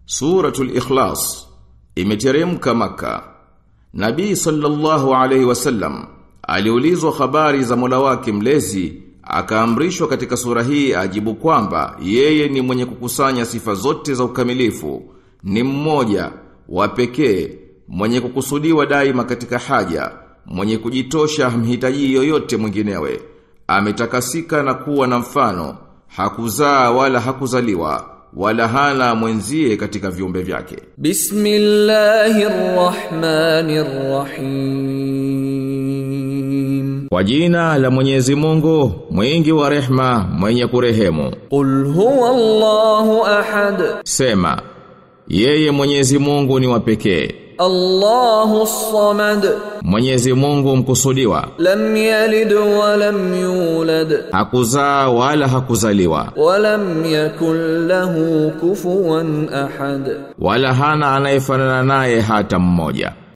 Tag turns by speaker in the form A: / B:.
A: Suratul Ikhlas imeteremka Makka. Nabii sallallahu alaihi wasallam aliulizwa habari za Mola wake mlezi, akaamrishwa katika sura hii ajibu kwamba yeye ni mwenye kukusanya sifa zote za ukamilifu, ni mmoja wa pekee, mwenye kukusudiwa daima katika haja, mwenye kujitosha mhitaji yoyote mwinginewe, ametakasika na kuwa na mfano, hakuzaa wala hakuzaliwa, wala hana mwenzie katika viumbe vyake.
B: Bismillahirrahmanirrahim.
A: Kwa jina la Mwenyezi Mungu, mwingi wa rehema, mwenye kurehemu.
B: Qul huwallahu ahad.
A: Sema, yeye Mwenyezi Mungu ni wa pekee.
B: Allahus samad.
A: Mwenyezi Mungu mkusudiwa.
B: Lam yalid wa lam yulad.
A: Hakuzaa wala hakuzaliwa.
B: Wa lam yakul lahu kufuwan ahad.
A: Wala hana anayefanana naye hata mmoja.